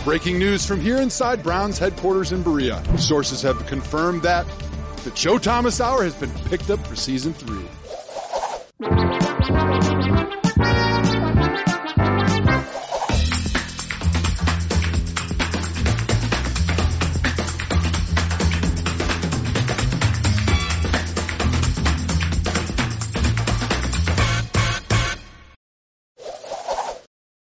Breaking news from here inside Browns headquarters in Berea. Sources have confirmed that the Joe Thomas Hour has been picked up for season 3.